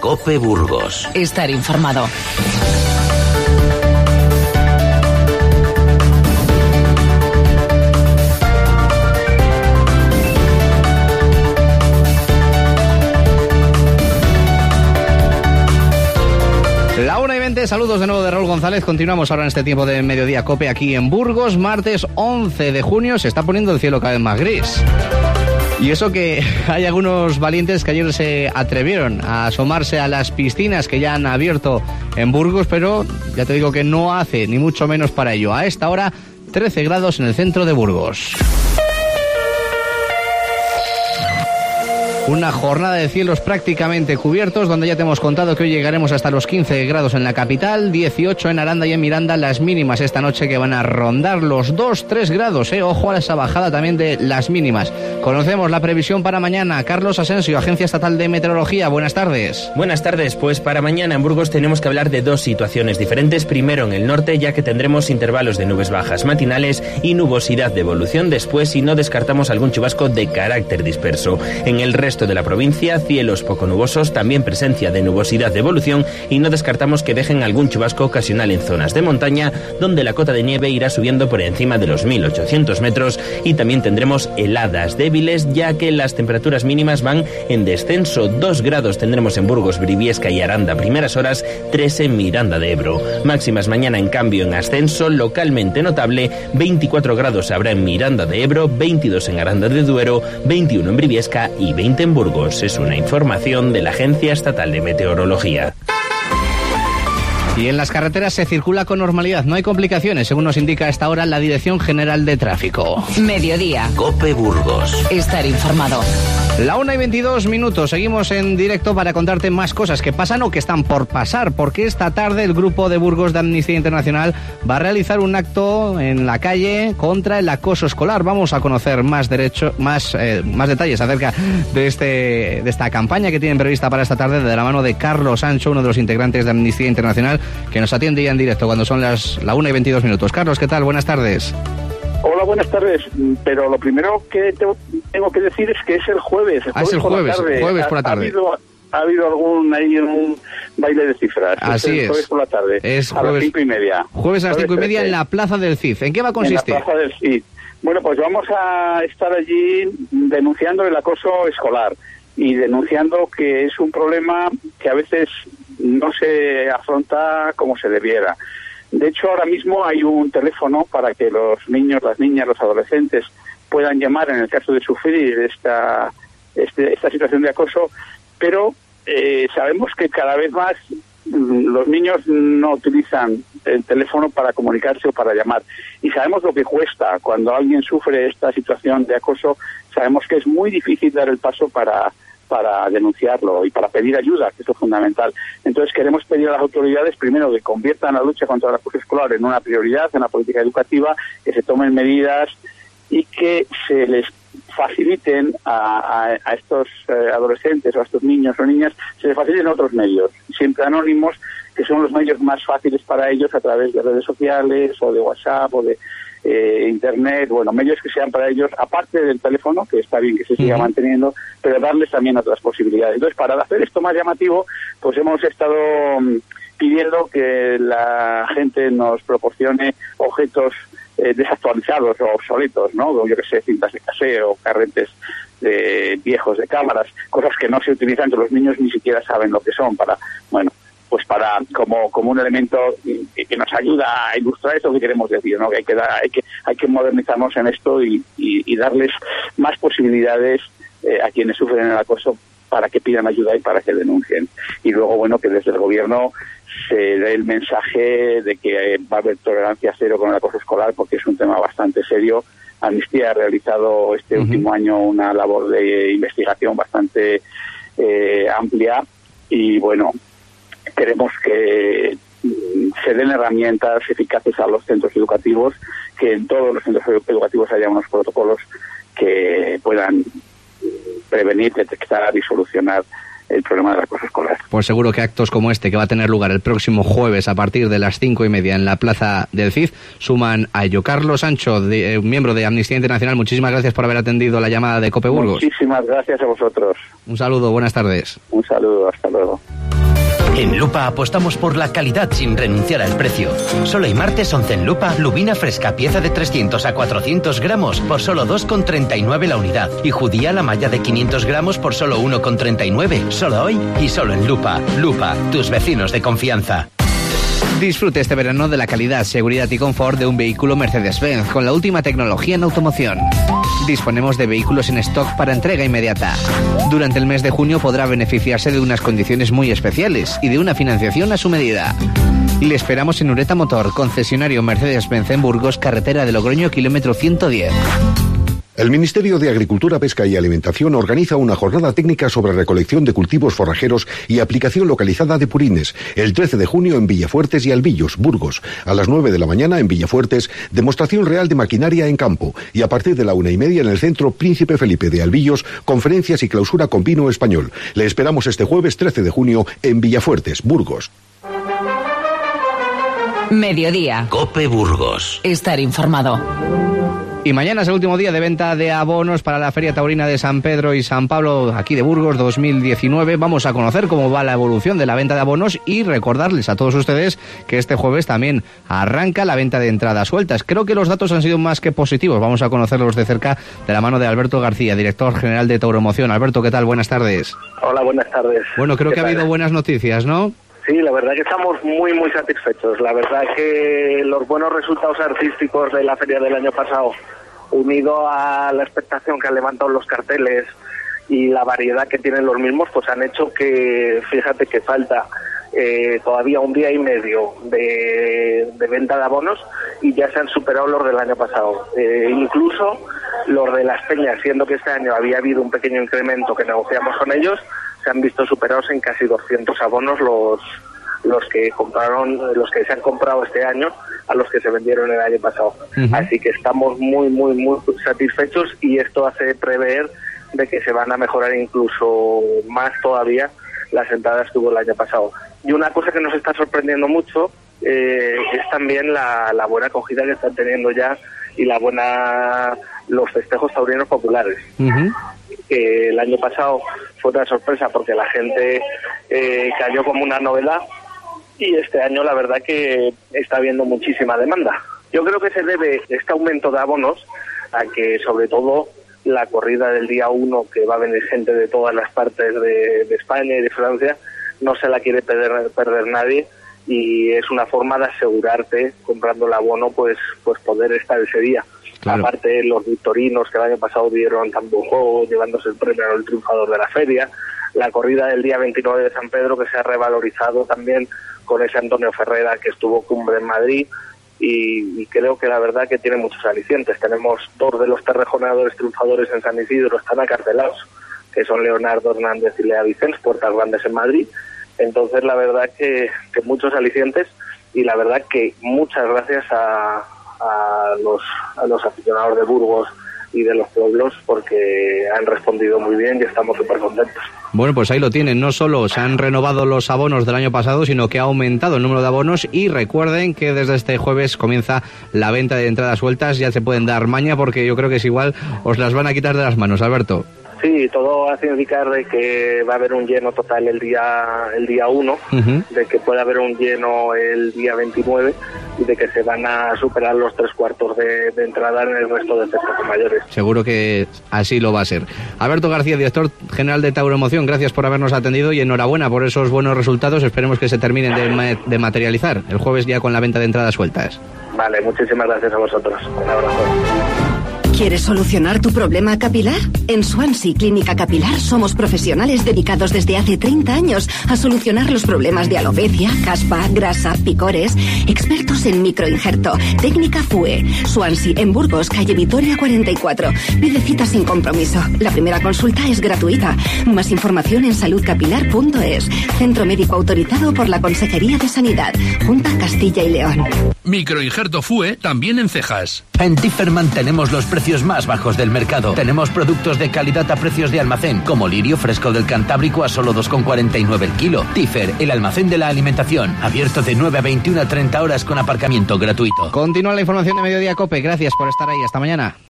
COPE Burgos. Estar informado. La 1:20, saludos de nuevo de Raúl González. Continuamos ahora en este tiempo de mediodía COPE aquí en Burgos. Martes 11 de junio, se está poniendo el cielo cada vez más gris. Y eso que hay algunos valientes que ayer se atrevieron a asomarse a las piscinas que ya han abierto en Burgos, pero ya te digo que no hace ni mucho menos para ello. A esta hora, 13 grados en el centro de Burgos. Una jornada de cielos prácticamente cubiertos, donde ya te hemos contado que hoy llegaremos hasta los 15 grados en la capital, 18 en Aranda y en Miranda, las mínimas esta noche que van a rondar los 2-3 grados, Ojo a esa bajada también de las mínimas. Conocemos la previsión para mañana. Carlos Asensio, Agencia Estatal de Meteorología, buenas tardes. Buenas tardes, pues para mañana en Burgos tenemos que hablar de dos situaciones diferentes. Primero en el norte, ya que tendremos intervalos de nubes bajas matinales y nubosidad de evolución después, y no descartamos algún chubasco de carácter disperso. En el resto de la provincia, cielos poco nubosos, también presencia de nubosidad de evolución, y no descartamos que dejen algún chubasco ocasional en zonas de montaña, donde la cota de nieve irá subiendo por encima de los 1.800 metros, y también tendremos heladas débiles, ya que las temperaturas mínimas van en descenso. 2 grados tendremos en Burgos, Briviesca y Aranda primeras horas, 3 en Miranda de Ebro. Máximas mañana en cambio en ascenso, localmente notable, 24 grados habrá en Miranda de Ebro, 22 en Aranda de Duero, 21 en Briviesca y 20 en Burgos. Es una información de la Agencia Estatal de Meteorología. Y en las carreteras se circula con normalidad, no hay complicaciones, según nos indica a esta hora la Dirección General de Tráfico. Mediodía. COPE Burgos. Estar informado. La 1:22, seguimos en directo para contarte más cosas que pasan o que están por pasar, porque esta tarde el grupo de Burgos de Amnistía Internacional va a realizar un acto en la calle contra el acoso escolar. Vamos a conocer más detalles acerca de esta campaña que tienen prevista para esta tarde, de la mano de Carlos Sancho, uno de los integrantes de Amnistía Internacional, que nos atiende ya en directo cuando son la 1:22. Carlos, ¿qué tal? Buenas tardes. Hola, buenas tardes. Pero lo primero que tengo que decir es que es el jueves. Es el jueves por la tarde. Ha habido un baile de cifras. Así es. Jueves por la tarde. Es a las 5:30. Jueves a las 5:30 en la Plaza del CID. ¿En qué va a consistir? En la Plaza del CID. Bueno, pues vamos a estar allí denunciando el acoso escolar y denunciando que es un problema que a veces no se afronta como se debiera. De hecho, ahora mismo hay un teléfono para que los niños, las niñas, los adolescentes puedan llamar en el caso de sufrir esta situación de acoso, pero sabemos que cada vez más los niños no utilizan el teléfono para comunicarse o para llamar, y sabemos lo que cuesta cuando alguien sufre esta situación de acoso. Sabemos que es muy difícil dar el paso para denunciarlo y para pedir ayuda, que es lo fundamental. Entonces queremos pedir a las autoridades, primero, que conviertan la lucha contra el acoso escolar en una prioridad en la política educativa, que se tomen medidas y que se les faciliten a estos adolescentes o a estos niños o niñas, se les faciliten otros medios, siempre anónimos, que son los medios más fáciles para ellos, a través de redes sociales o de WhatsApp o de Internet, medios que sean para ellos, aparte del teléfono, que está bien que se siga manteniendo, pero darles también otras posibilidades. Entonces, para hacer esto más llamativo, pues hemos estado pidiendo que la gente nos proporcione objetos desactualizados o obsoletos, ¿no? Yo que sé, cintas de caseo, carretes viejos de cámaras, cosas que no se utilizan, que los niños ni siquiera saben lo que son, para como un elemento que nos ayuda a ilustrar esto que queremos decir, ¿no? Que hay que modernizarnos en esto y darles más posibilidades a quienes sufren el acoso, para que pidan ayuda y para que denuncien. Y luego, que desde el gobierno se dé el mensaje de que va a haber tolerancia cero con el acoso escolar, porque es un tema bastante serio. Amnistía ha realizado este último año una labor de investigación bastante amplia, y queremos que se den herramientas eficaces a los centros educativos, que en todos los centros educativos haya unos protocolos que puedan prevenir, detectar y solucionar el problema del acoso escolar. Pues seguro que actos como este, que va a tener lugar el próximo jueves a partir de las 5:30 en la Plaza del CID, suman a ello. Carlos Sancho, miembro de Amnistía Internacional, muchísimas gracias por haber atendido la llamada de COPE Burgos. Muchísimas gracias a vosotros. Un saludo, buenas tardes. Un saludo, hasta luego. En Lupa apostamos por la calidad sin renunciar al precio. Solo hay martes 11 en Lupa, lubina fresca, pieza de 300 a 400 gramos por solo 2,39 la unidad. Y judía la malla de 500 gramos por solo 1,39. Solo hoy y solo en Lupa. Lupa, tus vecinos de confianza. Disfrute este verano de la calidad, seguridad y confort de un vehículo Mercedes-Benz con la última tecnología en automoción. Disponemos de vehículos en stock para entrega inmediata. Durante el mes de junio podrá beneficiarse de unas condiciones muy especiales y de una financiación a su medida. Le esperamos en Ureta Motor, concesionario Mercedes-Benz en Burgos, carretera de Logroño, kilómetro 110. El Ministerio de Agricultura, Pesca y Alimentación organiza una jornada técnica sobre recolección de cultivos forrajeros y aplicación localizada de purines, el 13 de junio en Villafuertes y Albillos, Burgos. A las 9 de la mañana en Villafuertes, demostración real de maquinaria en campo. Y a partir de la 1:30 en el Centro Príncipe Felipe de Albillos, conferencias y clausura con vino español. Le esperamos este jueves 13 de junio en Villafuertes, Burgos. Mediodía. COPE Burgos. Estar informado. Y mañana es el último día de venta de abonos para la Feria Taurina de San Pedro y San Pablo, aquí de Burgos 2019. Vamos a conocer cómo va la evolución de la venta de abonos y recordarles a todos ustedes que este jueves también arranca la venta de entradas sueltas. Creo que los datos han sido más que positivos. Vamos a conocerlos de cerca de la mano de Alberto García, director general de Tauromoción. Alberto, ¿qué tal? Buenas tardes. Hola, buenas tardes. Bueno, creo que ha habido buenas noticias, ¿no? Sí, la verdad que estamos muy, muy satisfechos. La verdad que los buenos resultados artísticos de la feria del año pasado, unido a la expectación que han levantado los carteles y la variedad que tienen los mismos, pues han hecho que, fíjate que falta todavía un día y medio de venta de abonos y ya se han superado los del año pasado. Incluso los de las peñas, siendo que este año había habido un pequeño incremento que negociamos con ellos, se han visto superados en casi 200 abonos los que compraron, los que se han comprado este año a los que se vendieron el año pasado. Así que estamos muy, muy, muy satisfechos y esto hace prever de que se van a mejorar incluso más todavía las entradas que hubo el año pasado. Y una cosa que nos está sorprendiendo mucho es también la buena acogida que están teniendo ya y los festejos taurinos populares. Que el año pasado fue una sorpresa porque la gente cayó como una novedad y este año la verdad que está habiendo muchísima demanda. Yo creo que se debe este aumento de abonos a que sobre todo la corrida del día 1, que va a venir gente de todas las partes de España y de Francia, no se la quiere perder nadie y es una forma de asegurarte comprando el abono pues poder estar ese día. Claro. Aparte los victorinos que el año pasado dieron tan buen juego, llevándose el premio al triunfador de la feria, la corrida del día 29 de San Pedro que se ha revalorizado también con ese Antonio Ferrera que estuvo cumbre en Madrid y creo que la verdad que tiene muchos alicientes. Tenemos 2 de los terrejoneadores triunfadores en San Isidro, están acartelados, que son Leonardo Hernández y Lea Vicens, puertas grandes en Madrid. Entonces la verdad que muchos alicientes y la verdad que muchas gracias a los aficionados de Burgos y de los pueblos porque han respondido muy bien y estamos súper contentos. Bueno, pues ahí lo tienen. No solo se han renovado los abonos del año pasado, sino que ha aumentado el número de abonos y recuerden que desde este jueves comienza la venta de entradas sueltas. Ya se pueden dar maña porque yo creo que es igual, os las van a quitar de las manos, Alberto. Sí, todo hace indicar de que va a haber un lleno total el día 1, de que puede haber un lleno el día 29 y de que se van a superar los 3/4 de entrada en el resto de festejos mayores. Seguro que así lo va a ser. Alberto García, director general de Tauromoción, gracias por habernos atendido y enhorabuena por esos buenos resultados. Esperemos que se terminen de materializar el jueves ya con la venta de entradas sueltas. Vale, muchísimas gracias a vosotros. Un abrazo. ¿Quieres solucionar tu problema capilar? En Swansea Clínica Capilar somos profesionales dedicados desde hace 30 años a solucionar los problemas de alopecia, caspa, grasa, picores. Expertos en microinjerto. Técnica FUE. Swansea, en Burgos, calle Vitoria 44. Pide cita sin compromiso. La primera consulta es gratuita. Más información en saludcapilar.es. Centro médico autorizado por la Consejería de Sanidad. Junta Castilla y León. Microinjerto FUE también en cejas. En Differman tenemos los precios más bajos del mercado. Tenemos productos de calidad a precios de almacén, como lirio fresco del Cantábrico a solo 2,49 el kilo. Differ, el almacén de la alimentación, abierto de 9 a 21 a 30 horas con aparcamiento gratuito. Continúa la información de Mediodía COPE. Gracias por estar ahí. Hasta mañana.